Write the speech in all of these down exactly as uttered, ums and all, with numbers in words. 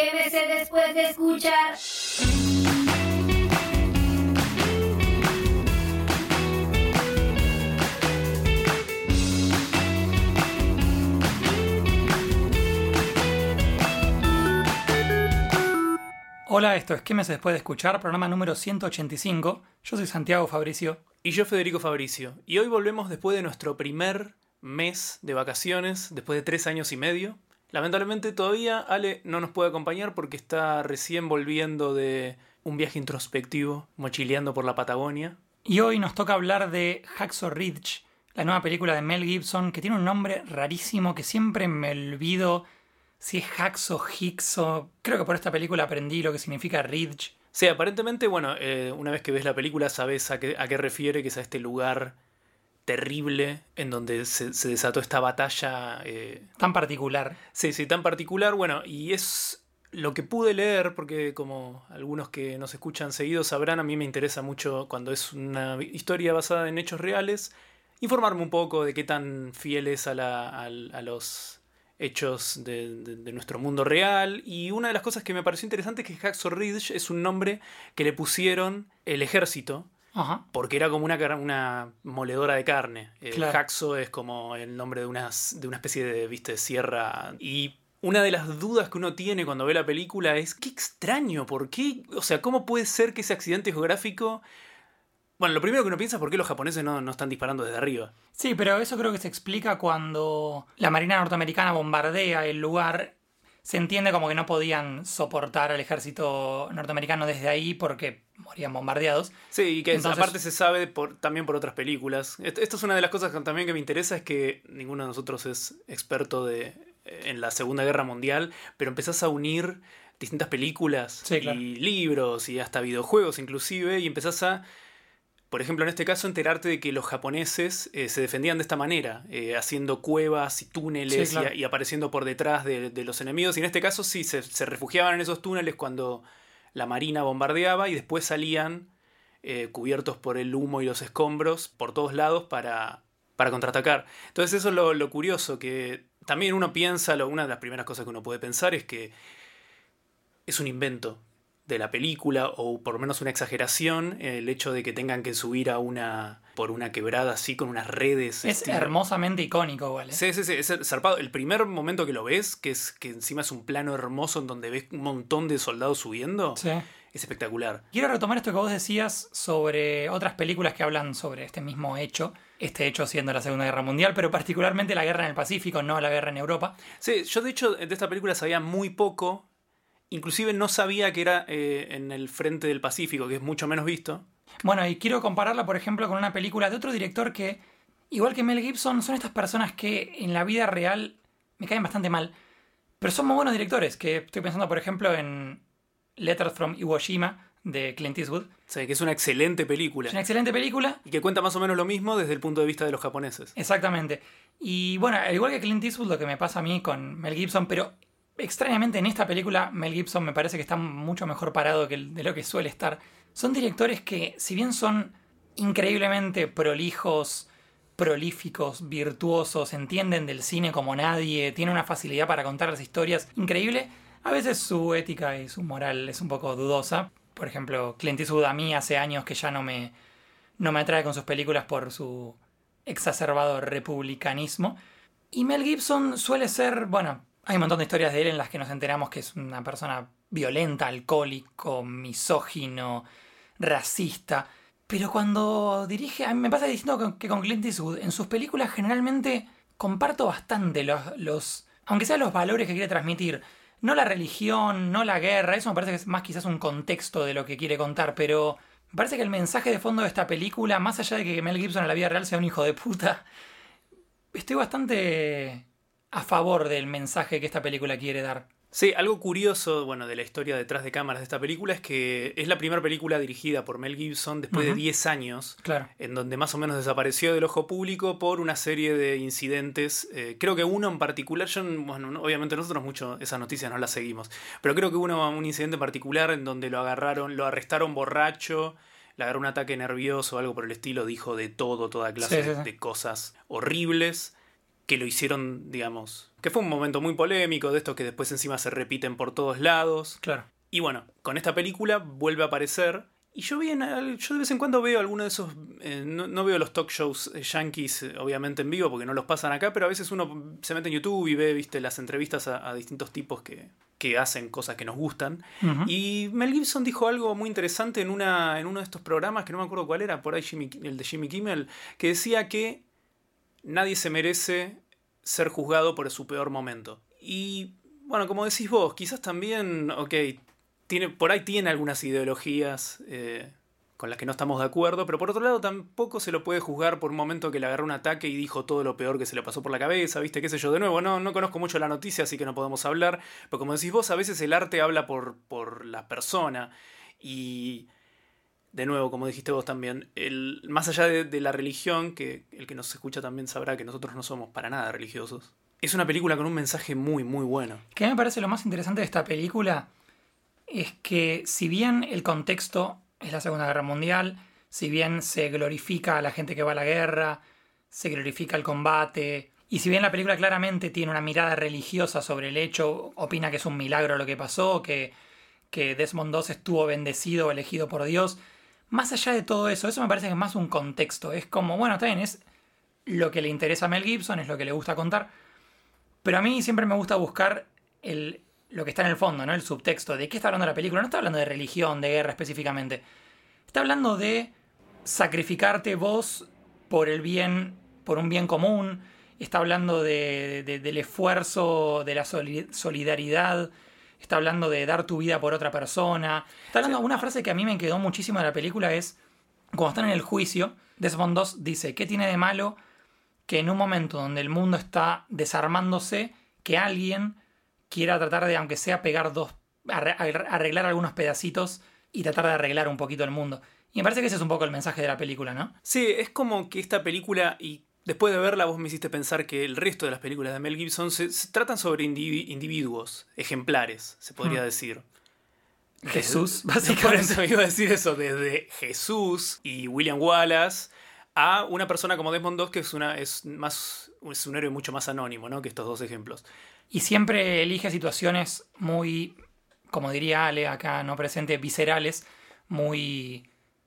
Quémese después de escuchar. Hola, esto es Quémese después de escuchar, programa número ciento ochenta y cinco. Yo soy Santiago Fabricio. Y yo Federico Fabricio. Y hoy volvemos después de nuestro primer mes de vacaciones, después de tres años y medio. Lamentablemente todavía Ale no nos puede acompañar porque está recién volviendo de un viaje introspectivo, mochileando por la Patagonia. Y hoy nos toca hablar de Hacksaw Ridge, la nueva película de Mel Gibson, que tiene un nombre rarísimo que siempre me olvido si es Hacksaw, Hicksaw. Creo que por esta película aprendí lo que significa Ridge. Sí, aparentemente, bueno, eh, una vez que ves la película sabes a qué, a qué refiere, que es a este lugar terrible en donde se, se desató esta batalla. Eh... Tan particular. Sí, sí, tan particular. Bueno, y es lo que pude leer, porque como algunos que nos escuchan seguido sabrán, a mí me interesa mucho cuando es una historia basada en hechos reales, informarme un poco de qué tan fiel es a, la, a, a los hechos de, de, de nuestro mundo real. Y una de las cosas que me pareció interesante es que Hacksaw Ridge es un nombre que le pusieron el ejército. Ajá. Porque era como una, una moledora de carne. El claro. Hacksaw es como el nombre de, unas, de una especie de, viste, sierra. Y una de las dudas que uno tiene cuando ve la película es, qué extraño, ¿por qué? O sea, ¿cómo puede ser que ese accidente geográfico... Bueno, lo primero que uno piensa es por qué los japoneses no, no están disparando desde arriba. Sí, pero eso creo que se explica cuando la Marina norteamericana bombardea el lugar. Se entiende como que no podían soportar al ejército norteamericano desde ahí porque morían bombardeados. Sí, y que Entonces, aparte se sabe por, también por otras películas. Esto es una de las cosas que también que me interesa, es que ninguno de nosotros es experto de, en la Segunda Guerra Mundial, pero empezás a unir distintas películas, sí, claro, y libros y hasta videojuegos inclusive, y empezás a... Por ejemplo, en este caso, enterarte de que los japoneses eh, se defendían de esta manera, eh, haciendo cuevas y túneles, sí, claro, y, y apareciendo por detrás de, de los enemigos. Y en este caso sí, se, se refugiaban en esos túneles cuando la marina bombardeaba y después salían eh, cubiertos por el humo y los escombros por todos lados para, para contraatacar. Entonces eso es lo, lo curioso, que también uno piensa, lo, una de las primeras cosas que uno puede pensar es que es un invento de la película, o por lo menos una exageración, el hecho de que tengan que subir a una por una quebrada así con unas redes. Es estilo... hermosamente icónico, igual, ¿eh? Sí, sí, sí, es zarpado. El primer momento que lo ves, que es que encima es un plano hermoso en donde ves un montón de soldados subiendo, sí, es espectacular. Quiero retomar esto que vos decías sobre otras películas que hablan sobre este mismo hecho, este hecho siendo la Segunda Guerra Mundial, pero particularmente la guerra en el Pacífico, no la guerra en Europa. Sí, yo de hecho de esta película sabía muy poco. Inclusive no sabía que era eh, en el frente del Pacífico, que es mucho menos visto. Bueno, y quiero compararla, por ejemplo, con una película de otro director que, igual que Mel Gibson, son estas personas que en la vida real me caen bastante mal, pero son muy buenos directores, que estoy pensando, por ejemplo, en Letters from Iwo Jima, de Clint Eastwood. Sí, que es una excelente película. Es una excelente película. Y que cuenta más o menos lo mismo desde el punto de vista de los japoneses. Exactamente. Y bueno, al igual que Clint Eastwood, lo que me pasa a mí con Mel Gibson, pero... extrañamente en esta película Mel Gibson me parece que está mucho mejor parado que de lo que suele estar. Son directores que, si bien son increíblemente prolijos, prolíficos, virtuosos, entienden del cine como nadie, tienen una facilidad para contar las historias increíble, a veces su ética y su moral es un poco dudosa. Por ejemplo, Clint Eastwood a mí hace años que ya no me, no me atrae con sus películas por su exacerbado republicanismo. Y Mel Gibson suele ser, bueno... hay un montón de historias de él en las que nos enteramos que es una persona violenta, alcohólico, misógino, racista. Pero cuando dirige... A mí me pasa diciendo que con Clint Eastwood, en sus películas generalmente comparto bastante los... los aunque sean los valores que quiere transmitir. No la religión, no la guerra. Eso me parece que es más quizás un contexto de lo que quiere contar. Pero me parece que el mensaje de fondo de esta película, más allá de que Mel Gibson en la vida real sea un hijo de puta, estoy bastante... a favor del mensaje que esta película quiere dar. Sí, algo curioso, bueno, de la historia detrás de cámaras de esta película es que es la primera película dirigida por Mel Gibson después uh-huh. de diez años, claro, en donde más o menos desapareció del ojo público por una serie de incidentes. Eh, creo que uno en particular, yo, bueno, no, obviamente nosotros mucho esas noticias no las seguimos, pero creo que hubo un incidente en particular en donde lo agarraron, lo arrestaron borracho, le agarró un ataque nervioso o algo por el estilo, dijo de todo, toda clase sí, sí, sí. de cosas horribles. que lo hicieron, digamos, que fue un momento muy polémico, de estos que después encima se repiten por todos lados. Claro. Y bueno, con esta película vuelve a aparecer. Y yo, vi en, yo de vez en cuando veo alguno de esos... Eh, no, no veo los talk shows eh, yankees, eh, obviamente en vivo, porque no los pasan acá, pero a veces uno se mete en YouTube y ve, viste, las entrevistas a, a distintos tipos que, que hacen cosas que nos gustan. Uh-huh. Y Mel Gibson dijo algo muy interesante en, una, en uno de estos programas, que no me acuerdo cuál era, por ahí Jimmy, el de Jimmy Kimmel, que decía que nadie se merece ser juzgado por su peor momento. Y, bueno, como decís vos, quizás también, ok... Tiene, por ahí tiene algunas ideologías eh, con las que no estamos de acuerdo, pero por otro lado tampoco se lo puede juzgar por un momento que le agarró un ataque y dijo todo lo peor que se le pasó por la cabeza, ¿viste? Qué sé yo, de nuevo, no, no conozco mucho la noticia, así que no podemos hablar, pero como decís vos, a veces el arte habla por, por la persona y, de nuevo, como dijiste vos también, el, más allá de, de la religión, que el que nos escucha también sabrá que nosotros no somos para nada religiosos, es una película con un mensaje muy, muy bueno. ¿Qué me parece lo más interesante de esta película? Es que si bien el contexto es la Segunda Guerra Mundial, si bien se glorifica a la gente que va a la guerra, se glorifica el combate, y si bien la película claramente tiene una mirada religiosa sobre el hecho, opina que es un milagro lo que pasó, que, que Desmond dos estuvo bendecido, elegido por Dios, más allá de todo eso, eso me parece que es más un contexto, es como, bueno, está bien, es lo que le interesa a Mel Gibson, es lo que le gusta contar, pero a mí siempre me gusta buscar el... lo que está en el fondo, ¿no? El subtexto. ¿De qué está hablando la película? No está hablando de religión, de guerra específicamente. Está hablando de sacrificarte vos por el bien, por un bien común. Está hablando de, de, del esfuerzo, de la solidaridad. Está hablando de dar tu vida por otra persona. Está hablando de una frase que a mí me quedó muchísimo de la película, es cuando están en el juicio, Desmond dos dice, ¿qué tiene de malo que en un momento donde el mundo está desarmándose, que alguien quiera tratar de, aunque sea pegar dos, arreglar algunos pedacitos y tratar de arreglar un poquito el mundo? Y me parece que ese es un poco el mensaje de la película, ¿no? Sí, es como que esta película, y después de verla vos me hiciste pensar que el resto de las películas de Mel Gibson se, se tratan sobre individu- individuos, ejemplares, se podría hmm. decir. Jesús, desde, básicamente. Por eso iba a decir eso, desde Jesús y William Wallace a una persona como Desmond dos, que es, una, es, más, es un héroe mucho más anónimo, ¿no? Que estos dos ejemplos. Y siempre elige situaciones muy, como diría Ale acá, no presente, viscerales, muy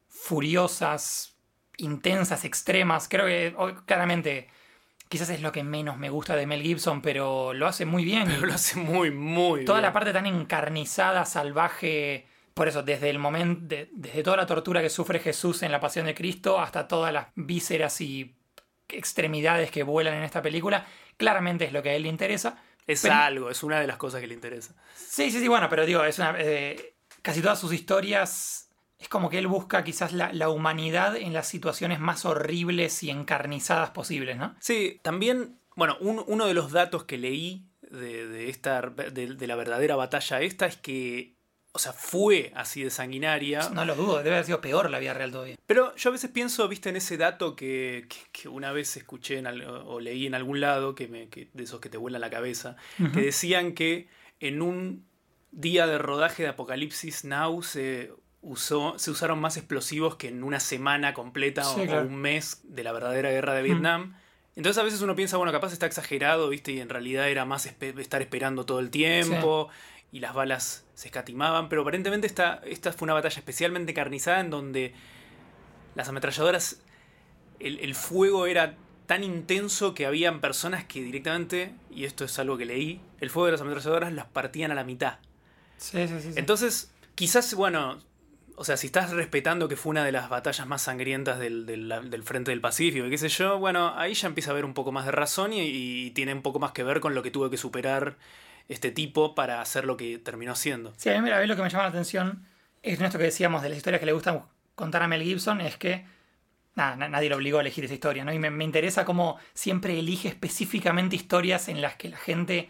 furiosas, intensas, extremas. Creo que claramente quizás es lo que menos me gusta de Mel Gibson, pero lo hace muy bien. Pero lo hace muy, muy Toda bien. la parte tan encarnizada, salvaje, por eso, desde el momento, de, desde toda la tortura que sufre Jesús en la Pasión de Cristo hasta todas las vísceras y extremidades que vuelan en esta película, claramente es lo que a él le interesa. Es pero, algo, es una de las cosas que le interesa. Sí, sí, sí, bueno, pero digo, es una, eh, casi todas sus historias es como que él busca quizás la, la humanidad en las situaciones más horribles y encarnizadas posibles, ¿no? Sí, también, bueno, un, uno de los datos que leí de, de, esta, de, de la verdadera batalla esta es que, o sea, fue así de sanguinaria. No lo dudo, debe haber sido peor la vida real todavía. Pero yo a veces pienso, viste, en ese dato que, que, que una vez escuché en al, o leí en algún lado, que me, que, de esos que te vuelan la cabeza, uh-huh. que decían que en un día de rodaje de Apocalipsis Now se, usó, se usaron más explosivos que en una semana completa sí, o, claro. o un mes de la verdadera guerra de Vietnam. Uh-huh. Entonces a veces uno piensa, bueno, capaz está exagerado, viste, y en realidad era más espe- estar esperando todo el tiempo. Sí. Y las balas se escatimaban, pero aparentemente esta, esta fue una batalla especialmente carnizada en donde las ametralladoras, el, el fuego era tan intenso que habían personas que directamente, y esto es algo que leí, el fuego de las ametralladoras las partían a la mitad. Sí, sí, sí, sí. Entonces, quizás, bueno, o sea, si estás respetando que fue una de las batallas más sangrientas del, del, del frente del Pacífico y qué sé yo, bueno, ahí ya empieza a haber un poco más de razón y, y tiene un poco más que ver con lo que tuvo que superar este tipo para hacer lo que terminó haciendo. Sí, a mí mira, a mí lo que me llama la atención es esto que decíamos de las historias que le gustan contar a Mel Gibson, es que nada, nadie lo obligó a elegir esa historia, ¿no? Y me, me interesa cómo siempre elige específicamente historias en las que la gente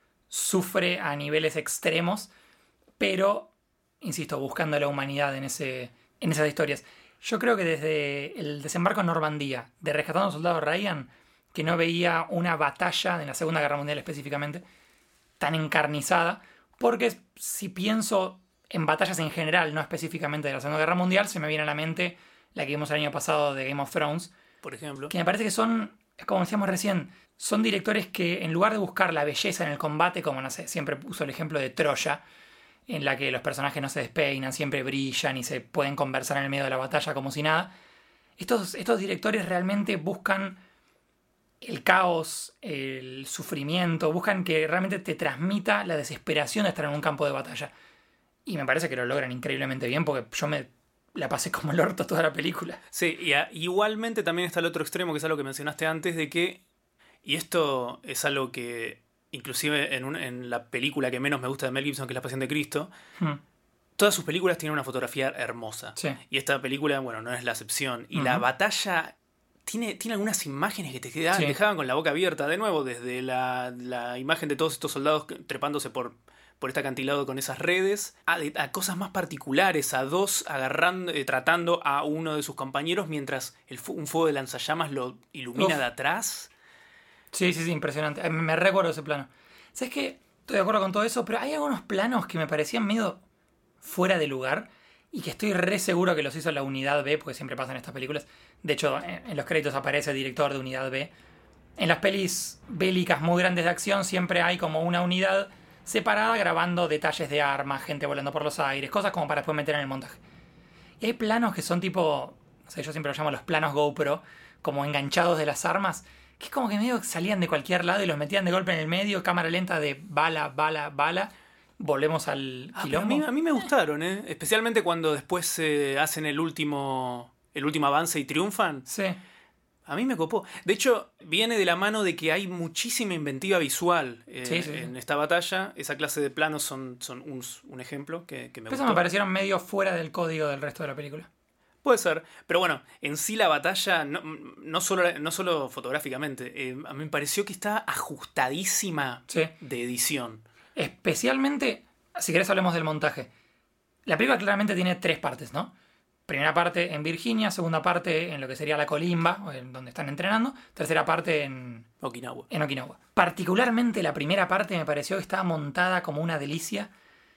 sufre a niveles extremos, pero, insisto, buscando la humanidad en, ese, en esas historias. Yo creo que desde el desembarco en Normandía, de Rescatando a un Soldado Ryan, que no veía una batalla en la Segunda Guerra Mundial específicamente tan encarnizada, porque si pienso en batallas en general, no específicamente de la Segunda Guerra Mundial, se me viene a la mente la que vimos el año pasado de Game of Thrones, por ejemplo, que me parece que son es como decíamos recién, son directores que en lugar de buscar la belleza en el combate, como no sé, siempre uso el ejemplo de Troya, en la que los personajes no se despeinan, siempre brillan y se pueden conversar en el medio de la batalla como si nada, estos, estos directores realmente buscan el caos, el sufrimiento, buscan que realmente te transmita la desesperación de estar en un campo de batalla. Y me parece que lo logran increíblemente bien porque yo me la pasé como el orto toda la película. Sí, y a, igualmente también está el otro extremo, que es algo que mencionaste antes, de que, y esto es algo que inclusive en, un, en la película que menos me gusta de Mel Gibson, que es La Pasión de Cristo, hmm. todas sus películas tienen una fotografía hermosa. Sí. Y esta película, bueno, no es la excepción. Y uh-huh. la batalla tiene, tiene algunas imágenes que te quedaban, sí. dejaban con la boca abierta. De nuevo, desde la, la imagen de todos estos soldados trepándose por, por este acantilado con esas redes, a, a cosas más particulares, a dos agarrando, eh, tratando a uno de sus compañeros mientras el, un fuego de lanzallamas lo ilumina Uf. de atrás. Sí, sí, sí, impresionante. Me recuerdo ese plano. ¿Sabes qué? Estoy de acuerdo con todo eso, pero hay algunos planos que me parecían medio fuera de lugar y que estoy re seguro que los hizo la Unidad B, porque siempre pasa en estas películas. De hecho, en los créditos aparece el director de Unidad B. En las pelis bélicas muy grandes de acción siempre hay como una unidad separada grabando detalles de armas, gente volando por los aires, cosas como para después meter en el montaje. Y hay planos que son tipo, no sé, yo siempre los llamo los planos GoPro, como enganchados de las armas, que es como que medio salían de cualquier lado y los metían de golpe en el medio, cámara lenta de bala, bala, bala. Volvemos al ah, quilombo. A mí, a mí me gustaron, ¿eh? Especialmente cuando después eh, hacen el último, el último avance y triunfan. Sí. A mí me copó. De hecho, viene de la mano de que hay muchísima inventiva visual eh, sí, sí, en sí. esta batalla. Esa clase de planos son, son un, un ejemplo que, que me Eso gustó. me parecieron medio fuera del código del resto de la película. Puede ser, pero bueno, en sí la batalla, no, no, solo, no solo fotográficamente, eh, a mí me pareció que está ajustadísima sí. de edición. Especialmente, si querés hablemos del montaje. La película claramente tiene tres partes, ¿no? Primera parte en Virginia, segunda parte en lo que sería la colimba, donde están entrenando, tercera parte en Okinawa. En Okinawa. Particularmente la primera parte me pareció que estaba montada como una delicia,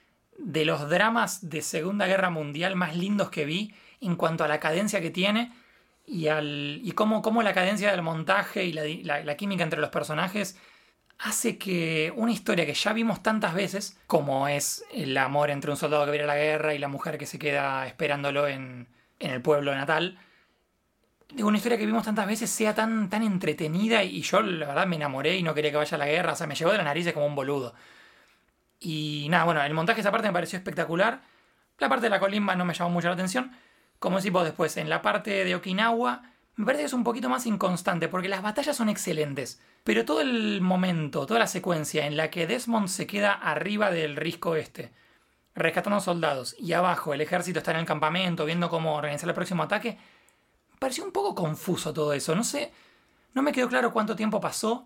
de los dramas de Segunda Guerra Mundial más lindos que vi en cuanto a la cadencia que tiene y, al, y cómo, cómo la cadencia del montaje y la, la, la química entre los personajes hace que una historia que ya vimos tantas veces, como es el amor entre un soldado que viene a la guerra y la mujer que se queda esperándolo en, en el pueblo natal, digo, una historia que vimos tantas veces sea tan, tan entretenida y yo la verdad me enamoré y no quería que vaya a la guerra, o sea, me llegó de las narices como un boludo. Y nada, bueno, el montaje de esa parte me pareció espectacular. La parte de la colimba no me llamó mucho la atención. Como decís después, en la parte de Okinawa me parece que es un poquito más inconstante porque las batallas son excelentes. Pero todo el momento, toda la secuencia en la que Desmond se queda arriba del risco este, rescatando soldados, y abajo el ejército está en el campamento viendo cómo organizar el próximo ataque, me pareció un poco confuso todo eso. No sé, no me quedó claro cuánto tiempo pasó.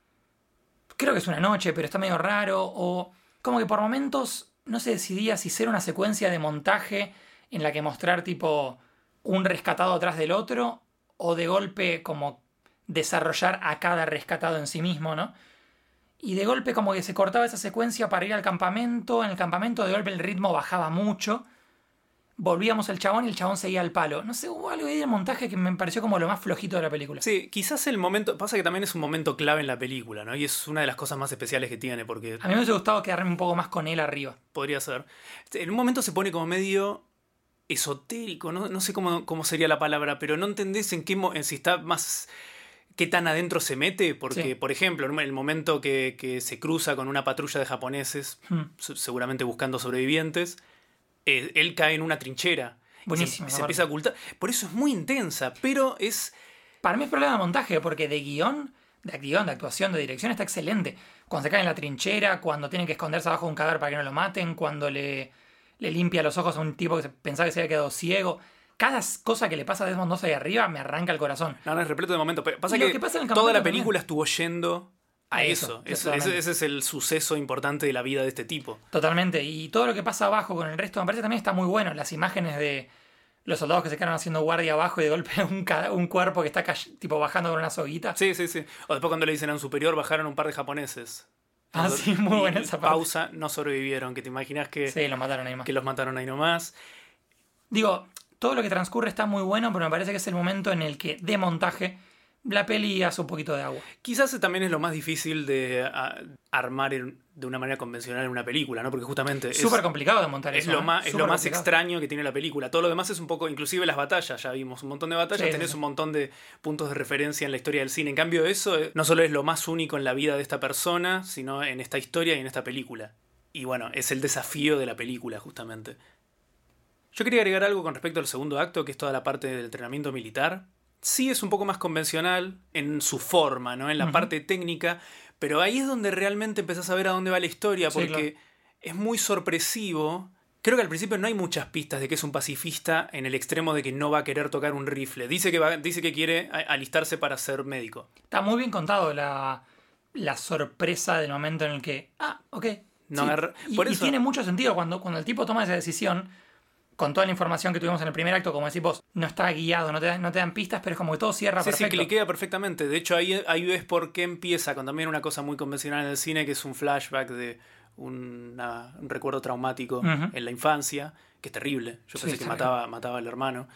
Creo que es una noche, pero está medio raro. O como que por momentos no se decidía si ser una secuencia de montaje en la que mostrar tipo un rescatado atrás del otro o de golpe como desarrollar a cada rescatado en sí mismo, ¿no? Y de golpe como que se cortaba esa secuencia para ir al campamento. En el campamento de golpe el ritmo bajaba mucho. Volvíamos al chabón y el chabón seguía al palo. No sé, hubo algo ahí del montaje que me pareció como lo más flojito de la película. Sí, quizás el momento... Pasa que también es un momento clave en la película, ¿no? Y es una de las cosas más especiales que tiene, porque... A mí me hubiese gustado quedarme un poco más con él arriba. Podría ser. En un momento se pone como medio esotérico, no, no sé cómo, cómo sería la palabra, pero no entendés en qué... En si está más... qué tan adentro se mete, porque, sí. por ejemplo, en el momento que, que se cruza con una patrulla de japoneses, hmm. seguramente buscando sobrevivientes... él cae en una trinchera. Buenísimo. Se, se empieza a ocultar. Por eso es muy intensa, pero es... Para mí es problema de montaje, porque de guión, de guión, de actuación, de dirección está excelente. Cuando se cae en la trinchera, cuando tiene que esconderse abajo de un cadáver para que no lo maten, cuando le, le limpia los ojos a un tipo que se pensaba que se había quedado ciego. Cada cosa que le pasa a Desmond Doss ahí arriba me arranca el corazón. No, no, es repleto de momentos. Pero pasa y que, que pasa en el toda la también. película estuvo yendo... a eso, eso. Ese, ese es el suceso importante de la vida de este tipo. Totalmente, y todo lo que pasa abajo con el resto me parece también está muy bueno. Las imágenes de los soldados que se quedaron haciendo guardia abajo y de golpe un, un cuerpo que está tipo bajando con una soguita. Sí, sí, sí. O después cuando le dicen a un superior bajaron un par de japoneses. Ah, sí, muy buena esa parte. Pausa, no sobrevivieron, que te imaginas que... Sí, los mataron ahí más. Que los mataron ahí nomás. Digo, todo lo que transcurre está muy bueno, pero me parece que es el momento en el que de montaje la peli hace un poquito de agua. Quizás también es lo más difícil de a, armar en, de una manera convencional en una película, ¿no? Porque justamente es súper complicado de montar es eso. Lo ¿eh? más, es lo más complicado. extraño que tiene la película. Todo lo demás es un poco, inclusive las batallas, ya vimos un montón de batallas, Sí, tenés sí, sí. un montón de puntos de referencia en la historia del cine. En cambio, eso no solo es lo más único en la vida de esta persona, sino en esta historia y en esta película. Y bueno, es el desafío de la película, justamente. Yo quería agregar algo con respecto al segundo acto, que es toda la parte del entrenamiento militar. Sí es un poco más convencional en su forma, ¿no? En la uh-huh. parte técnica, pero ahí es donde realmente empezás a ver a dónde va la historia, porque sí, claro. es muy sorpresivo. Creo que al principio no hay muchas pistas de que es un pacifista en el extremo de que no va a querer tocar un rifle. Dice que, va, dice que quiere alistarse para ser médico. Está muy bien contado la, la sorpresa del momento en el que... Ah, ok. No sí. agarra... y, Por y eso... tiene mucho sentido cuando, cuando el tipo toma esa decisión... Con toda la información que tuvimos en el primer acto, como decís vos, no está guiado, no te, dan, no te dan pistas, pero es como que todo cierra sí, perfecto. Sí, cliquea perfectamente. De hecho, ahí, ahí ves por qué empieza con también una cosa muy convencional en el cine, que es un flashback de una, un recuerdo traumático uh-huh. en la infancia, que es terrible. Yo pensé sí, que mataba, mataba al hermano.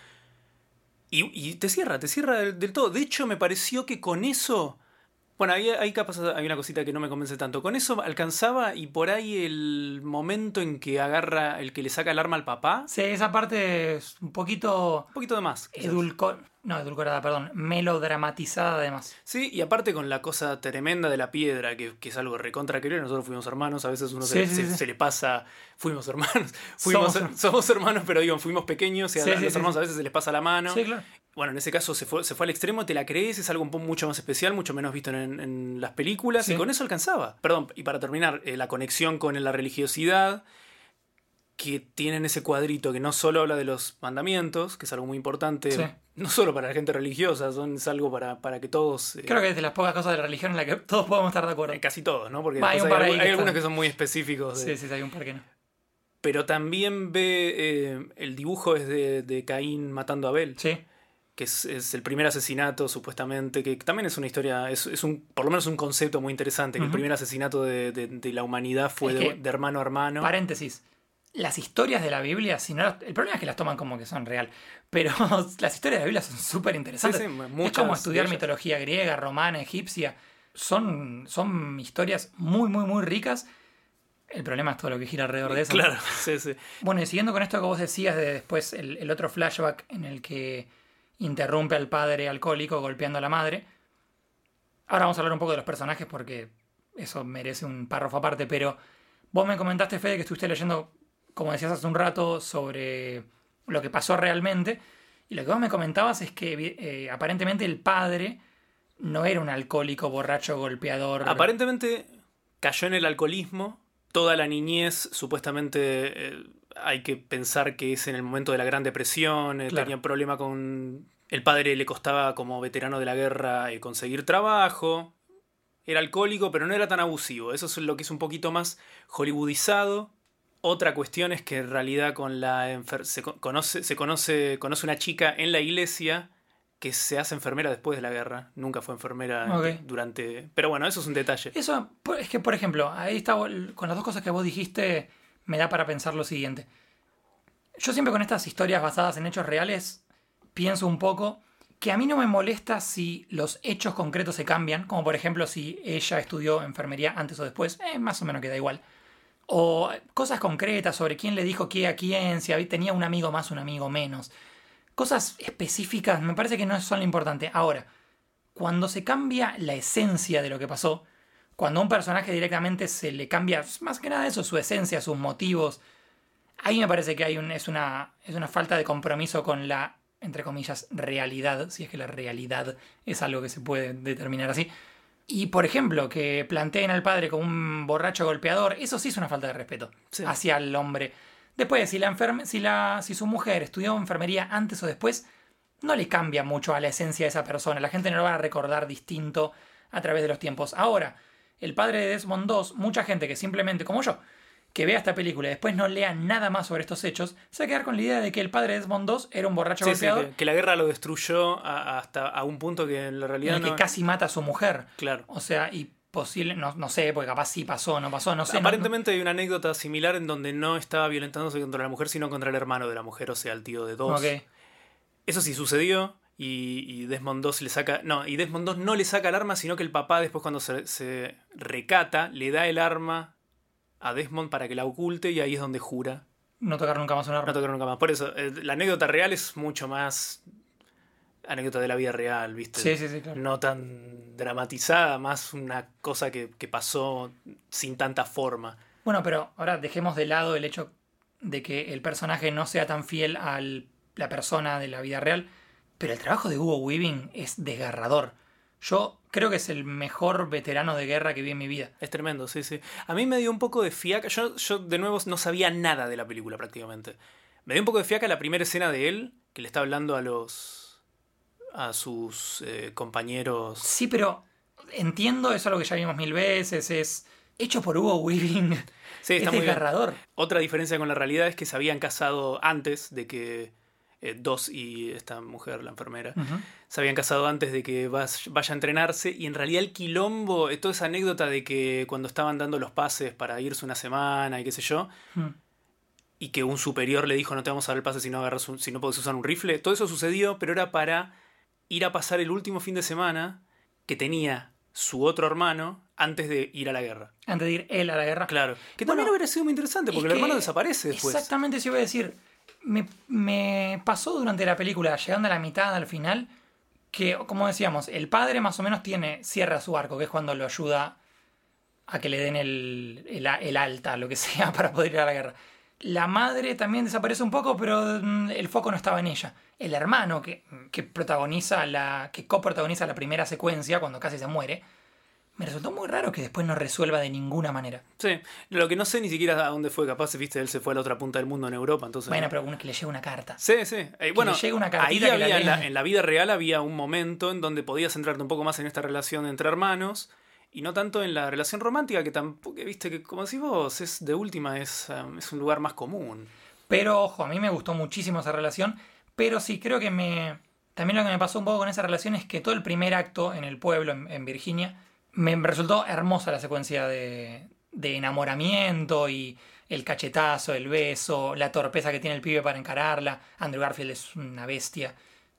Y, y te cierra, te cierra del, del todo. De hecho, me pareció que con eso... Bueno, ahí, ahí capaz hay una cosita que no me convence tanto. Con eso alcanzaba y por ahí el momento en que agarra, el que le saca el arma al papá. Sí, esa parte es un poquito... Un poquito de más. Edulcor... No, edulcorada, perdón. Melodramatizada además. Sí, y aparte con la cosa tremenda de la piedra, que, que es algo recontra querido. Nosotros fuimos hermanos, a veces uno sí, se, sí, se, sí. se le pasa... Fuimos hermanos. Fuimos, somos, somos hermanos, pero digo, fuimos pequeños y a sí, los sí, hermanos sí. a veces se les pasa la mano. Sí, claro. Bueno, en ese caso se fue, se fue al extremo, te la crees, es algo un poco mucho más especial, mucho menos visto en, en las películas, sí. y con eso alcanzaba. Perdón, y para terminar, eh, la conexión con la religiosidad, que tienen ese cuadrito que no solo habla de los mandamientos, que es algo muy importante, sí. no solo para la gente religiosa, son, es algo para, para que todos... Eh, Creo que es de las pocas cosas de la religión en las que todos podemos estar de acuerdo. Eh, casi todos, ¿no? Porque Va, hay, hay, hay, hay que algunos están... que son muy específicos. De... Sí, sí, hay un par que no. Pero también ve, eh, el dibujo es de, de Caín matando a Abel. Sí. Que es, es el primer asesinato, supuestamente, que también es una historia, es, es un por lo menos un concepto muy interesante, que uh-huh. el primer asesinato de, de, de la humanidad fue de, de hermano a hermano. Paréntesis, las historias de la Biblia, si no, el problema es que las toman como que son real, pero las historias de la Biblia son súper interesantes. Sí, sí, muchas, es como estudiar mitología griega, romana, egipcia, son, son historias muy, muy, muy ricas. El problema es todo lo que gira alrededor de eso. Claro, sí, sí. Bueno, y siguiendo con esto que vos decías de después el, el otro flashback en el que interrumpe al padre alcohólico golpeando a la madre. Ahora vamos a hablar un poco de los personajes porque eso merece un párrafo aparte, pero vos me comentaste, Fede, que estuviste leyendo, como decías hace un rato, sobre lo que pasó realmente, y lo que vos me comentabas es que eh, aparentemente el padre no era un alcohólico, borracho, golpeador. Aparentemente cayó en el alcoholismo. Toda la niñez, supuestamente, eh, hay que pensar que es en el momento de la Gran Depresión, eh, claro. tenía problema con... El padre le costaba, como veterano de la guerra, eh, conseguir trabajo. Era alcohólico, pero no era tan abusivo. Eso es lo que es un poquito más hollywoodizado. Otra cuestión es que en realidad con la enfer- se, conoce, se conoce, conoce una chica en la iglesia que se hace enfermera después de la guerra. Nunca fue enfermera okay. durante... Pero bueno, eso es un detalle. Eso es que, por ejemplo, ahí está, con las dos cosas que vos dijiste, me da para pensar lo siguiente. Yo siempre con estas historias basadas en hechos reales pienso un poco que a mí no me molesta si los hechos concretos se cambian, como por ejemplo si ella estudió enfermería antes o después, eh, más o menos queda igual. O cosas concretas sobre quién le dijo qué a quién, si tenía un amigo más, un amigo menos. Cosas específicas me parece que no son lo importante. Ahora, cuando se cambia la esencia de lo que pasó, cuando a un personaje directamente se le cambia, más que nada eso, su esencia, sus motivos, ahí me parece que hay un, es, una, es una falta de compromiso con la, entre comillas, realidad, si es que la realidad es algo que se puede determinar así. Y, por ejemplo, que planteen al padre como un borracho golpeador, eso sí es una falta de respeto sí. hacia el hombre. Después, si, la enferme, si, la, si su mujer estudió enfermería antes o después, no le cambia mucho a la esencia de esa persona. La gente no lo va a recordar distinto a través de los tiempos. Ahora, el padre de Desmond dos, mucha gente que simplemente, como yo, que vea esta película y después no lea nada más sobre estos hechos, se va a quedar con la idea de que el padre de Desmond dos era un borracho sí, golpeador. Sí, que, que la guerra lo destruyó a, hasta a un punto que en la realidad en el no... que casi mata a su mujer. Claro. O sea, y posible, no, no sé, porque capaz sí pasó, no pasó, no sé. Aparentemente no, no... hay una anécdota similar en donde no estaba violentándose contra la mujer, sino contra el hermano de la mujer, o sea, el tío de dos. Okay. Eso sí sucedió, Y, y Desmond dos le saca... No, y Desmond dos no le saca el arma, sino que el papá después cuando se, se recata, le da el arma a Desmond para que la oculte y ahí es donde jura no tocar nunca más un arma. No tocar nunca más. Por eso, eh, la anécdota real es mucho más anécdota de la vida real, ¿viste? Sí, sí, sí, claro. No tan dramatizada, más una cosa que, que pasó sin tanta forma. Bueno, pero ahora dejemos de lado el hecho de que el personaje no sea tan fiel a la persona de la vida real, pero el trabajo de Hugo Weaving es desgarrador. Yo creo que es el mejor veterano de guerra que vi en mi vida. Es tremendo, sí, sí. A mí me dio un poco de fiaca. Yo, yo de nuevo, no sabía nada de la película prácticamente. Me dio un poco de fiaca la primera escena de él, que le está hablando a los... a sus eh, compañeros. Sí, pero entiendo, eso es algo que ya vimos mil veces, es hecho por Hugo Weaving. Sí, está es muy desgarrador. Bien. Otra diferencia con la realidad es que se habían casado antes de que eh, Dos y esta mujer, la enfermera, uh-huh. se habían casado antes de que vas, vaya a entrenarse, y en realidad el quilombo, toda esa anécdota de que cuando estaban dando los pases para irse una semana y qué sé yo, uh-huh. y que un superior le dijo no te vamos a dar el pase si no, agarras un, si no podés usar un rifle, todo eso sucedió, pero era para ir a pasar el último fin de semana que tenía su otro hermano antes de ir a la guerra. Antes de ir él a la guerra. Claro. Que bueno, también hubiera sido muy interesante porque el hermano desaparece después. Exactamente eso iba a decir. Me, me pasó durante la película, llegando a la mitad, al final, que, como decíamos, el padre más o menos tiene cierra su arco, que es cuando lo ayuda a que le den el, el, el alta, lo que sea, para poder ir a la guerra. La madre también desaparece un poco, pero el foco no estaba en ella. El hermano que, que protagoniza la, que coprotagoniza la primera secuencia, cuando casi se muere, me resultó muy raro que después no resuelva de ninguna manera. Sí, lo que no sé ni siquiera a dónde fue. Capaz, viste, él se fue a la otra punta del mundo en Europa, entonces... Bueno, pero uno que le llega una carta. Sí, sí. Eh, bueno, le llega una ahí había, la en, la, en la vida real había un momento en donde podías centrarte un poco más en esta relación entre hermanos y no tanto en la relación romántica, que tampoco, viste, que como decís vos, es de última, es, um, es un lugar más común. Pero, ojo, a mí me gustó muchísimo esa relación, pero sí, creo que me... También lo que me pasó un poco con esa relación es que todo el primer acto en el pueblo, en, en Virginia... Me resultó hermosa la secuencia de, de enamoramiento y el cachetazo, el beso, la torpeza que tiene el pibe para encararla. Andrew Garfield es una bestia.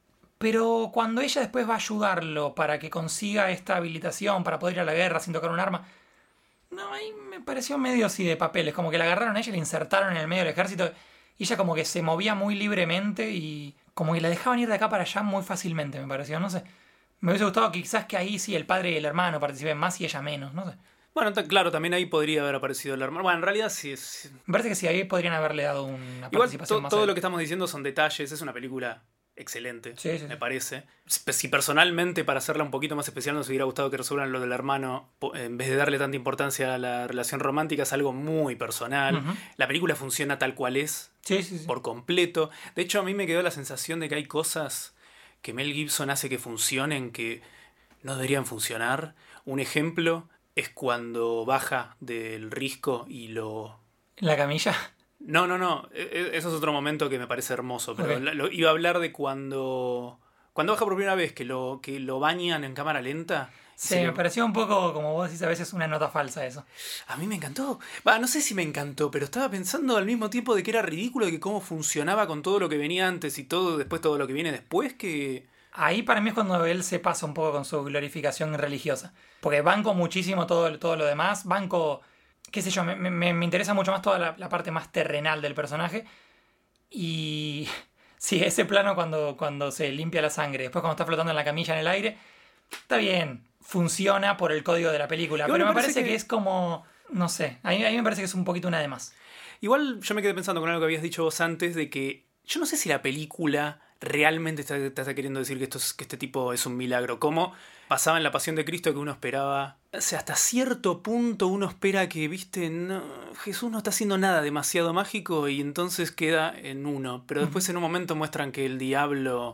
Pero cuando ella después va a ayudarlo para que consiga esta habilitación para poder ir a la guerra sin tocar un arma, no, ahí me pareció medio así de papeles. Como que la agarraron a ella y la insertaron en el medio del ejército y ella como que se movía muy libremente y como que la dejaban ir de acá para allá muy fácilmente, me pareció, no sé. Me hubiese gustado que quizás que ahí sí el padre y el hermano participen más y ella menos, no sé. Bueno, t- claro, también ahí podría haber aparecido el hermano. Bueno, en realidad sí es... Me parece que sí, ahí podrían haberle dado una Igual participación to- más. todo ahí. lo que estamos diciendo son detalles, es una película excelente, sí, sí, me sí. parece. Si personalmente, para hacerla un poquito más especial, nos hubiera gustado que resuelvan lo del hermano, en vez de darle tanta importancia a la relación romántica, es algo muy personal. Uh-huh. La película funciona tal cual es, sí, sí, sí. por completo. De hecho, a mí me quedó la sensación de que hay cosas que Mel Gibson hace que funcionen, que no deberían funcionar. Un ejemplo es cuando baja del risco y lo... ¿La camilla? No, no, no. Eso es otro momento que me parece hermoso. Pero okay. lo, iba a hablar de cuando... Cuando baja por primera vez, que lo, que lo bañan en cámara lenta. Sí, me le... pareció un poco, como vos decís, a veces una nota falsa eso. A mí me encantó. Va, no sé si me encantó, pero estaba pensando al mismo tiempo de que era ridículo, de que cómo funcionaba con todo lo que venía antes y todo después todo lo que viene después, que... Ahí para mí es cuando él se pasa un poco con su glorificación religiosa. Porque banco muchísimo todo, todo lo demás. Banco, qué sé yo, me, me, me interesa mucho más toda la, la parte más terrenal del personaje. Y sí, ese plano cuando, cuando se limpia la sangre, después cuando está flotando en la camilla en el aire, está bien, funciona por el código de la película. Igual pero me parece, parece que... que es como, no sé, a mí, a mí me parece que es un poquito una de más. Igual yo me quedé pensando con algo que habías dicho vos antes, de que yo no sé si la película... realmente te está, está queriendo decir que, esto es, que este tipo es un milagro. Como pasaba en La Pasión de Cristo, que uno esperaba... O sea, hasta cierto punto uno espera que, viste, no, Jesús no está haciendo nada demasiado mágico y entonces queda en uno. Pero después en un momento muestran que el diablo...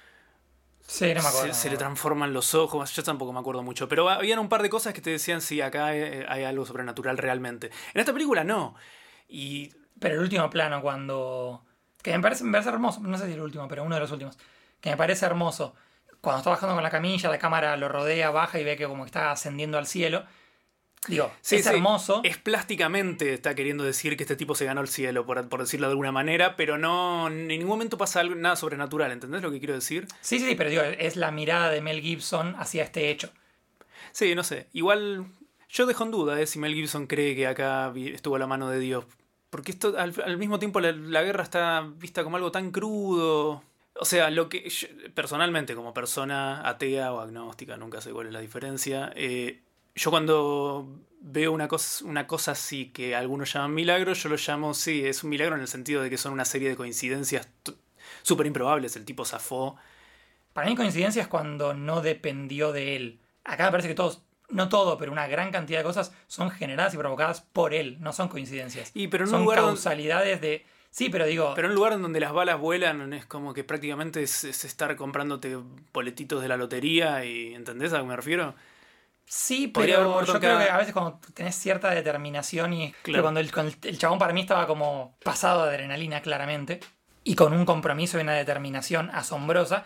Sí, no me acuerdo. Se, se le transforman los ojos. Yo tampoco me acuerdo mucho. Pero habían un par de cosas que te decían, sí, acá hay, hay algo sobrenatural realmente. En esta película no. Y... Pero el último plano cuando... Que me parece, me parece hermoso, no sé si el último, pero uno de los últimos. Que me parece hermoso. Cuando está bajando con la camilla, la cámara lo rodea, baja y ve que como está ascendiendo al cielo. Digo, sí, es sí. hermoso. Es plásticamente, está queriendo decir que este tipo se ganó el cielo, por, por decirlo de alguna manera, pero no, en ningún momento pasa algo, nada sobrenatural, ¿entendés lo que quiero decir? Sí, sí, sí, pero digo, es la mirada de Mel Gibson hacia este hecho. Sí, no sé. Igual yo dejo en duda eh, si Mel Gibson cree que acá estuvo a la mano de Dios. Porque esto al, al mismo tiempo la, la guerra está vista como algo tan crudo. O sea, lo que yo, personalmente, como persona atea o agnóstica, nunca sé cuál es la diferencia, eh, yo cuando veo una cosa, una cosa así que algunos llaman milagro, yo lo llamo, sí, es un milagro en el sentido de que son una serie de coincidencias súper improbables. El tipo zafó. Para mí coincidencia es cuando no dependió de él. Acá me parece que todos, no todo, pero una gran cantidad de cosas son generadas y provocadas por él, no son coincidencias. Y, pero en son un lugar causalidades donde... de... Sí, pero digo... Pero en un lugar en donde las balas vuelan es como que prácticamente es, es estar comprándote boletitos de la lotería y... ¿Entendés a lo que me refiero? Sí, Podría haber pero muerto yo en creo cada- que a veces cuando tenés cierta determinación y... Claro. Pero cuando el, cuando el- el chabón para mí estaba como pasado de adrenalina claramente y con un compromiso y una determinación asombrosa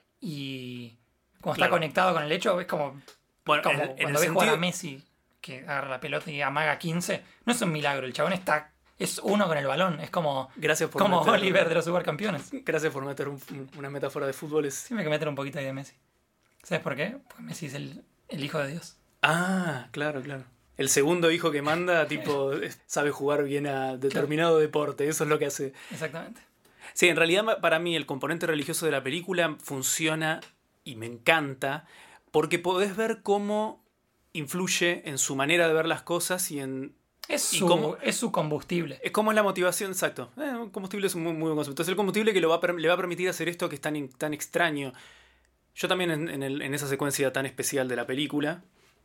y cuando está Claro. conectado con el hecho es como, Bueno, como en, en cuando el ves jugar a sentido... Messi que agarra la pelota y amaga quince, no es un milagro, el chabón está... Es uno con el balón, es como, Gracias por como meter- Oliver de los supercampeones. Gracias por meter un- una metáfora de fútbol. Es... Siempre hay que meter un poquito ahí de Messi. ¿Sabes por qué? Porque Messi es el, el hijo de Dios. Ah, claro, claro. El segundo hijo que manda, tipo, es- sabe jugar bien a determinado deporte. Eso es lo que hace. Exactamente. Sí, en realidad para mí el componente religioso de la película funciona y me encanta porque podés ver cómo influye en su manera de ver las cosas y en... Es ¿Y su, cómo? es su combustible. Es como es la motivación, exacto. Eh, un combustible es un muy, muy buen concepto. Es el combustible que lo va a per- le va a permitir hacer esto que es tan, in- tan extraño. Yo también en, en, el- en esa secuencia tan especial de la película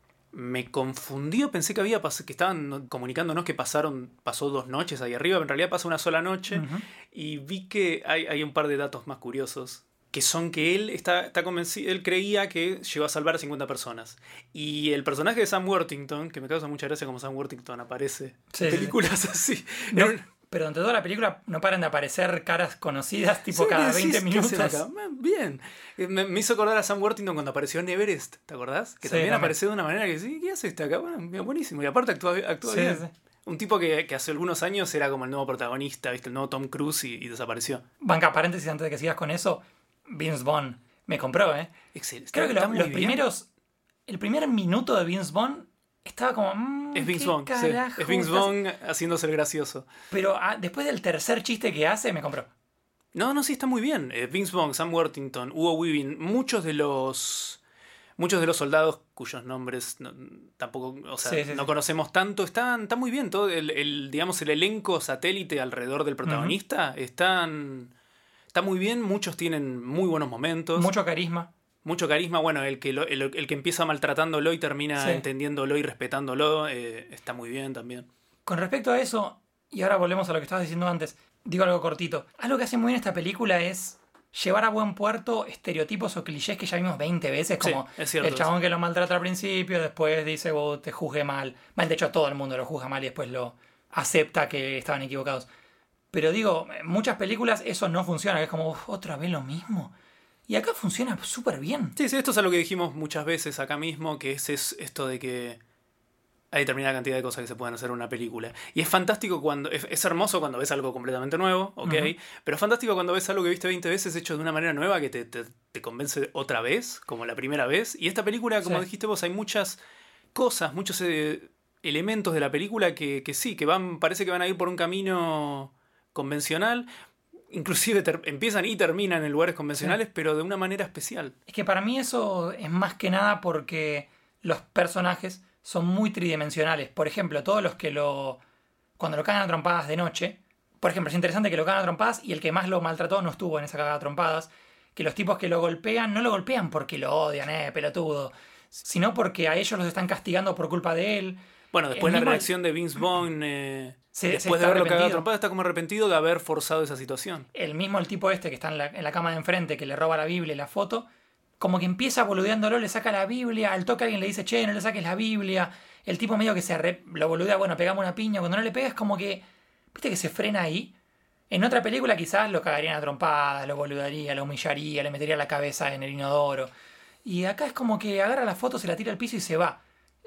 me confundió, pensé que había pas- que estaban no- comunicándonos que pasaron pasó dos noches ahí arriba, pero en realidad pasó una sola noche. Ujú. Y vi que hay, hay un par de datos más curiosos. Que son que él está, está convencido, él creía que llegó a salvar a cincuenta personas. Y el personaje de Sam Worthington, que me causa mucha gracia como Sam Worthington aparece Sí, en sí, películas así. No, En un- pero entre toda la película no paran de aparecer caras conocidas tipo Sí, cada decís, veinte ¿qué minutos. hacen acá? Ah, bien. Eh, Me, me hizo acordar a Sam Worthington cuando apareció en Everest, ¿te acordás? Que Sí, también también. apareció de una manera que sí, ¿qué hace este acá? Bueno, bien, buenísimo. Y aparte actúa, actúa Sí, bien. sí. Un tipo que, que hace algunos años era como el nuevo protagonista, ¿viste? El nuevo Tom Cruise y, y desapareció. Banca, paréntesis antes de que sigas con eso. Vince Vaughn me compró, ¿eh? Excelente. Creo que Está lo- muy los bien. primeros... El primer minuto de Vince Vaughn estaba como... mmm, Es Vince ¿qué Vaughn, sí. carajo Es Vince estás- Vaughn haciéndose el gracioso. Pero ah, después del tercer chiste que hace, me compró. No, no, sí, está muy bien. Eh, Vince Vaughn, Sam Worthington, Hugo Weaving, muchos de los... Muchos de los soldados cuyos nombres no- tampoco, o sea, Sí, sí, no sí. conocemos tanto, están, está muy bien. Todo el, el, digamos, el elenco satélite alrededor del protagonista están, está muy bien. Muchos tienen muy buenos momentos. Mucho carisma. Mucho carisma. Bueno, el que, lo- el, el que empieza maltratándolo y termina Sí. entendiéndolo y respetándolo eh, está muy bien también. Con respecto a eso, y ahora volvemos a lo que estabas diciendo antes, digo algo cortito. Algo que hace muy bien esta película es llevar a buen puerto estereotipos o clichés que ya vimos veinte veces, como Sí, es cierto el chabón que lo maltrata al principio, después dice, oh, te juzgué mal. Mal, de hecho, todo el mundo lo juzga mal y después lo acepta que estaban equivocados. Pero digo, en muchas películas eso no funciona, que es como, "Uf, otra vez lo mismo". Y acá funciona súper bien. Sí, sí, esto es algo que dijimos muchas veces acá mismo, que es, es esto de que hay determinada cantidad de cosas que se pueden hacer en una película. Y es fantástico cuando... Es, es hermoso cuando ves algo completamente nuevo, ok, Ujú. pero es fantástico cuando ves algo que viste veinte veces hecho de una manera nueva que te, te, te convence otra vez, como la primera vez. Y esta película, como Sí. dijiste vos, hay muchas cosas, muchos eh, elementos de la película que, que sí, que van, parece que van a ir por un camino convencional. Inclusive ter- empiezan y terminan en lugares convencionales, pero de una manera especial. Es que para mí eso es más que nada porque los personajes son muy tridimensionales. Por ejemplo, todos los que lo... Cuando lo cagan a trompadas de noche... Por ejemplo, es interesante que lo cagan a trompadas y el que más lo maltrató no estuvo en esa cagada a trompadas. Que los tipos que lo golpean, no lo golpean porque lo odian, eh, pelotudo. Sino porque a ellos los están castigando por culpa de él. Bueno, después El la mismo- reacción de Vince Vaughn, eh, Se- se después de está haberlo cagado a arrepentido. trompadas, está como arrepentido de haber forzado esa situación. El mismo el tipo este que está en la, en la cama de enfrente, que le roba la Biblia y la foto, como que empieza boludeándolo, le saca la Biblia, al toque alguien le dice, che, no le saques la Biblia. El tipo medio que se arre- lo boludea, bueno, pegamos una piña. Cuando no le pega es como que, viste que se frena ahí. En otra película quizás lo cagarían a trompadas, lo boludaría, lo humillaría, le metería la cabeza en el inodoro. Y acá es como que agarra la foto, se la tira al piso y se va.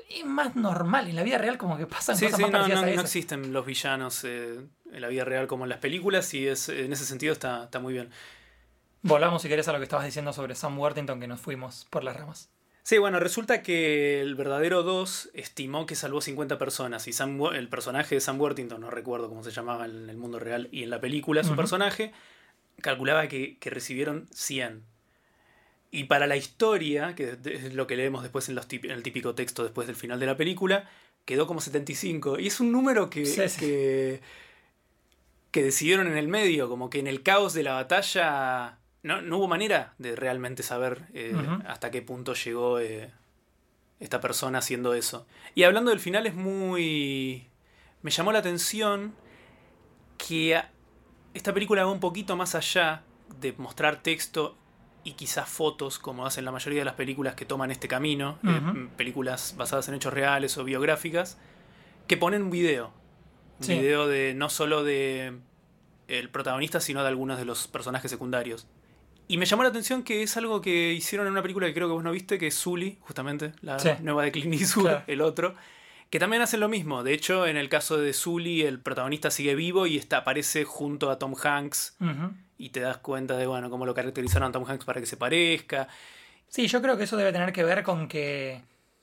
es más normal. En la vida real como que pasan sí, cosas sí, más no, parecidas no, a no esas. existen los villanos eh, en la vida real como en las películas y es, en ese sentido está, está muy bien. Volvamos si querés a lo que estabas diciendo sobre Sam Worthington, que nos fuimos por las ramas. Sí, bueno, resulta que el verdadero dos estimó que salvó cincuenta personas y Sam, el personaje de Sam Worthington, no recuerdo cómo se llamaba en el mundo real y en la película, su uh-huh. personaje, calculaba que, que recibieron cien. Y para la historia, que es lo que leemos después en, los tip- en el típico texto después del final de la película, quedó como setenta y cinco. Y es un número que, sí, sí. que, que decidieron en el medio, como que en el caos de la batalla no, no hubo manera de realmente saber eh, uh-huh. hasta qué punto llegó eh, esta persona haciendo eso. Y hablando del final es muy... Me llamó la atención que esta película va un poquito más allá de mostrar texto y quizás fotos, como hacen la mayoría de las películas que toman este camino, uh-huh. eh, películas basadas en hechos reales o biográficas, que ponen un video. Un sí. video de no solo de el protagonista, sino de algunos de los personajes secundarios. Y me llamó la atención que es algo que hicieron en una película que creo que vos no viste, que es Sully, justamente, la sí. nueva de Clint Eastwood, claro. el otro, que también hacen lo mismo. De hecho, en el caso de Sully, el protagonista sigue vivo y está, aparece junto a Tom Hanks, uh-huh. y te das cuenta de, bueno, cómo lo caracterizaron a Tom Hanks para que se parezca. Sí, yo creo que eso debe tener que ver con que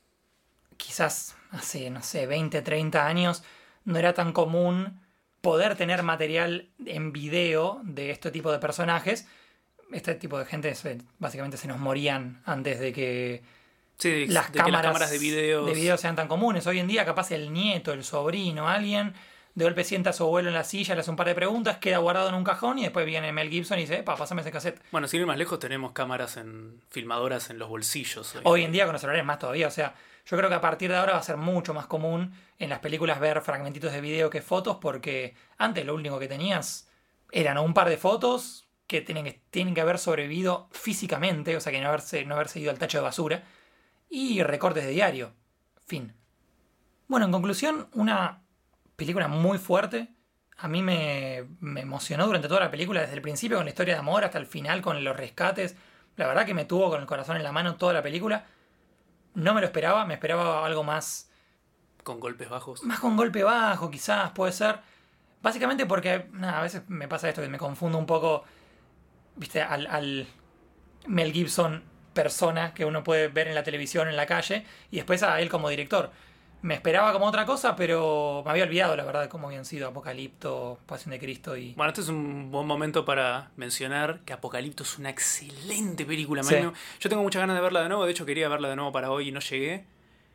quizás hace, no sé, veinte, treinta años no era tan común poder tener material en video de este tipo de personajes. Este tipo de gente se, básicamente se nos morían antes de que, sí, las, de cámaras, que las cámaras de video de video sean tan comunes. Hoy en día capaz el nieto, el sobrino, alguien de golpe sienta a su abuelo en la silla, le hace un par de preguntas, queda guardado en un cajón y después viene Mel Gibson y dice, epa, pásame ese cassette. Bueno, sin ir más lejos tenemos cámaras en filmadoras en los bolsillos. Hoy, hoy en día con los celulares más todavía, o sea, yo creo que a partir de ahora va a ser mucho más común en las películas ver fragmentitos de video que fotos, porque antes lo único que tenías eran un par de fotos que tienen que, tienen que haber sobrevivido físicamente, o sea que no haberse, no haberse ido al tacho de basura, y recortes de diario. Fin. Bueno, en conclusión, una película muy fuerte. A mí me, me emocionó durante toda la película, desde el principio con la historia de amor hasta el final con los rescates. La verdad que me tuvo con el corazón en la mano toda la película. No me lo esperaba, me esperaba algo más... Con golpes bajos. Más con golpe bajo, quizás, puede ser. Básicamente porque, nada, a veces me pasa esto, que me confundo un poco, viste, al, al Mel Gibson persona que uno puede ver en la televisión, en la calle, y después a él como director. Me esperaba como otra cosa, pero me había olvidado, la verdad, de cómo habían sido Apocalipto, Pasión de Cristo y... Bueno, este es un buen momento para mencionar que Apocalipto es una excelente película. Sí. Yo tengo muchas ganas de verla de nuevo, de hecho quería verla de nuevo para hoy y no llegué.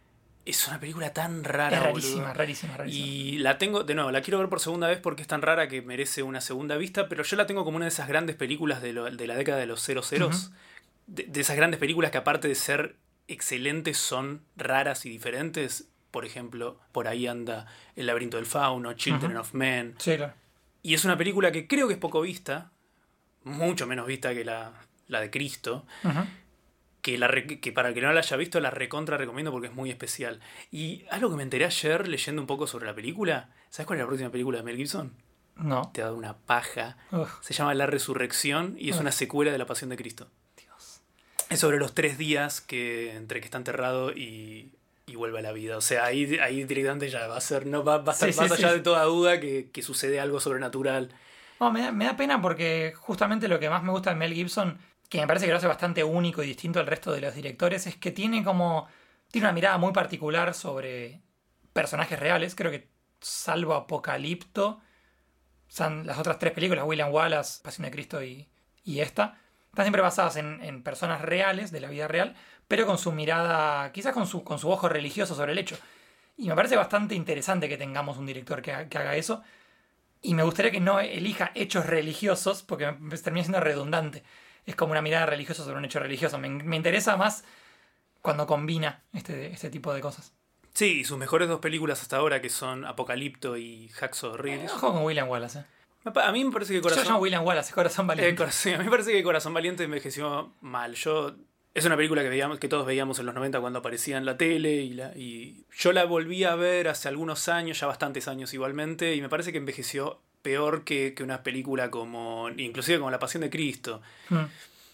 Es una película tan rara, Es rarísima, boludo. rarísima, rarísima. Y la tengo, de nuevo, la quiero ver por segunda vez porque es tan rara que merece una segunda vista, pero yo la tengo como una de esas grandes películas de, lo, de la década de los cero ceros. Uh-huh. De, de esas grandes películas que aparte de ser excelentes son raras y diferentes. Por ejemplo, por ahí anda El laberinto del fauno, Children uh-huh. of Men. Sí, claro. Y es una película que creo que es poco vista, mucho menos vista que la, la de Cristo. Uh-huh. Que, la, que para el que no la haya visto la recontra recomiendo porque es muy especial. Y algo que me enteré ayer leyendo un poco sobre la película, ¿sabes cuál es la próxima película de Mel Gibson? No. Te ha dado una paja. Uf. Se llama La Resurrección y es Uf. una secuela de La Pasión de Cristo. Dios. Es sobre los tres días que entre que está enterrado y, y vuelve a la vida. O sea, ahí, ahí directamente ya va a ser, no va, va a estar sí, más sí, allá sí. de toda duda que, que sucede algo sobrenatural. No, me da, me da pena porque justamente lo que más me gusta de Mel Gibson, que me parece que lo hace bastante único y distinto al resto de los directores, es que tiene como... Tiene una mirada muy particular sobre personajes reales. Creo que salvo Apocalipto, son las otras tres películas, William Wallace, Pasión de Cristo y, y esta, están siempre basadas en, en personas reales, de la vida real, pero con su mirada, quizás con su, con su ojo religioso sobre el hecho. Y me parece bastante interesante que tengamos un director que, que haga eso. Y me gustaría que no elija hechos religiosos, porque me termina siendo redundante. Es como una mirada religiosa sobre un hecho religioso. Me, me interesa más cuando combina este, este tipo de cosas. Sí, y sus mejores dos películas hasta ahora, que son Apocalipto y Hacksaw Ridge. Eh, ojo con William Wallace. Eh. A mí me parece que Corazón... Yo llamo William Wallace, Corazón Valiente. Eh, corazón, a mí me parece que Corazón Valiente envejeció mal. Yo... Es una película que veíamos, que todos veíamos en los noventa cuando aparecía en la tele y, la, y yo la volví a ver hace algunos años, ya bastantes años igualmente, y me parece que envejeció peor que, que una película como, inclusive como La Pasión de Cristo. Hmm.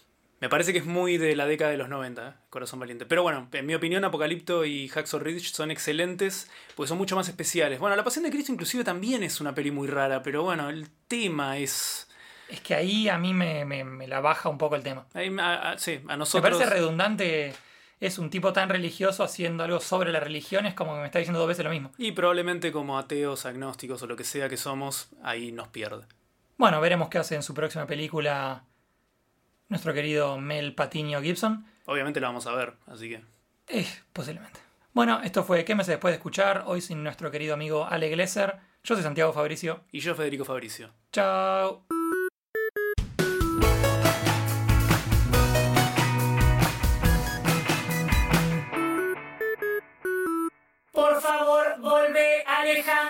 Me parece que es muy de la década de los noventa, ¿eh? Corazón Valiente. Pero bueno, en mi opinión, Apocalipto y Hacksaw Ridge son excelentes porque son mucho más especiales. Bueno, La Pasión de Cristo inclusive también es una peli muy rara, pero bueno, el tema es... Es que ahí a mí me, me, me la baja un poco el tema. Ahí, a, a, sí, a nosotros... Me parece redundante, es un tipo tan religioso haciendo algo sobre la religión, es como que me está diciendo dos veces lo mismo. Y probablemente como ateos, agnósticos o lo que sea que somos, ahí nos pierde. Bueno, veremos qué hace en su próxima película nuestro querido Mel Patiño Gibson. Obviamente la vamos a ver, así que... Eh, posiblemente. Bueno, esto fue ¿Qué meses después de escuchar? Hoy sin nuestro querido amigo Ale Glesser. Yo soy Santiago Fabricio. Y yo, Federico Fabricio. Chao. Por favor, volvé, Alejandro.